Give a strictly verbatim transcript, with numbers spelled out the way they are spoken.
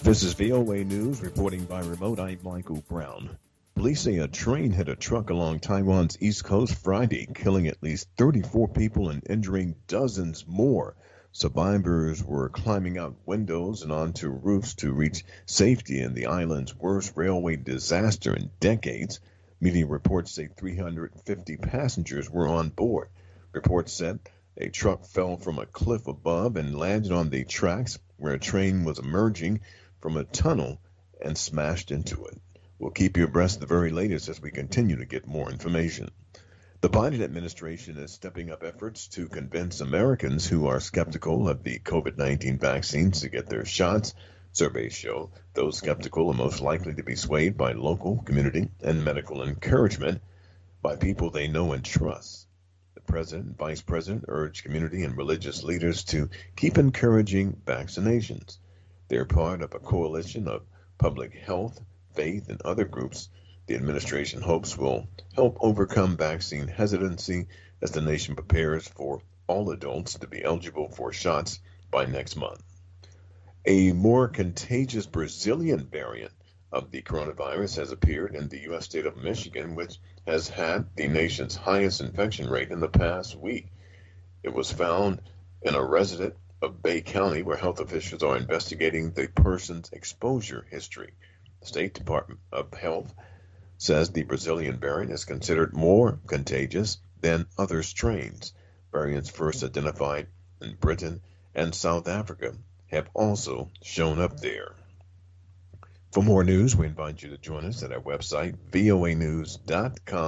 This is V O A News reporting by remote. I'm Michael Brown. Police say a train hit a truck along Taiwan's east coast Friday, killing at least thirty-four people and injuring dozens more. Survivors were climbing out windows and onto roofs to reach safety in the island's worst railway disaster in decades. Media reports say three hundred fifty passengers were on board. Reports said a truck fell from a cliff above and landed on the tracks where a train was emerging from a tunnel and smashed into it. We'll keep you abreast of the very latest as we continue to get more information. The Biden administration is stepping up efforts to convince Americans who are skeptical of the COVID nineteen vaccines to get their shots. Surveys show those skeptical are most likely to be swayed by local, community, and medical encouragement by people they know and trust. The president and vice president urged community and religious leaders to keep encouraging vaccinations. They're part of a coalition of public health, faith, and other groups the administration hopes will help overcome vaccine hesitancy as the nation prepares for all adults to be eligible for shots by next month. A more contagious Brazilian variant of the coronavirus has appeared in the U S state of Michigan, which has had the nation's highest infection rate in the past week. It was found in a resident of Bay County, where health officials are investigating the person's exposure history. The State Department of Health says the Brazilian variant is considered more contagious than other strains. Variants first identified in Britain and South Africa have also shown up there. For more news, we invite you to join us at our website, voa news dot com.